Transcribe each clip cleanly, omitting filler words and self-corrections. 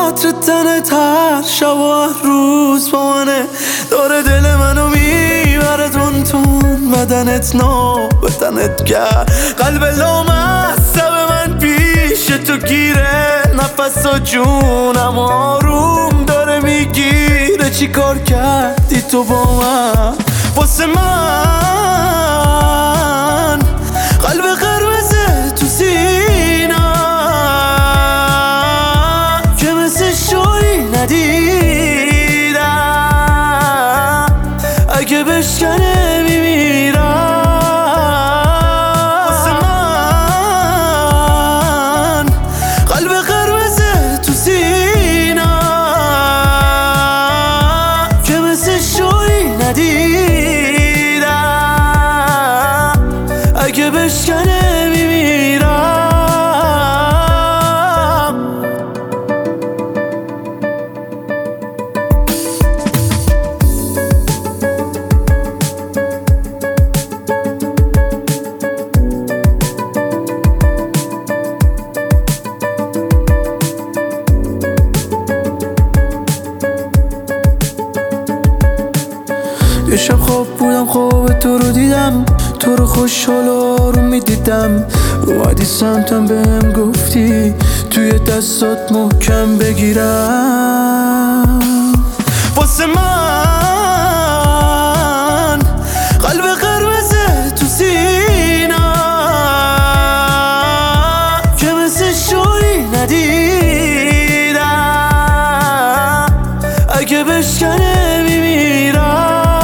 عطر تنت هر شب و هر روز با منه، داره دل منو میبره تون تون، بدنت به تنت کرد قلب لامصب من پیش تو گیره، نفس و جونم آروم داره میگیره. چی کار کردی تو با من واسه من؟ قلب قرمز تو سینم که مثل شوری ندیدم، اگه بشکنه میمیرم. واسه من قلب قرمز تو سینم که مثل شوری ندیدم، اگه بشکنه میمیرم. یه شب خواب بودم، خواب تو رو دیدم، تو رو خوشحال و آروم میدیدم. اومدی سمتم بهم گفتی توی دستات محکم بگیرم. واسه من قلب قرمز تو سینم که مثل شوری ندیدم، اگه بشکنه میمیرم.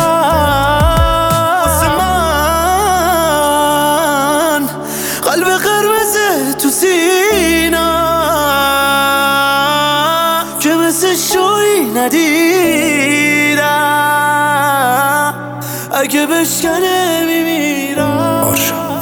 قلب قرمز تو سینم که مثل شوری ندیدم، اگه بشکنه میمیرم.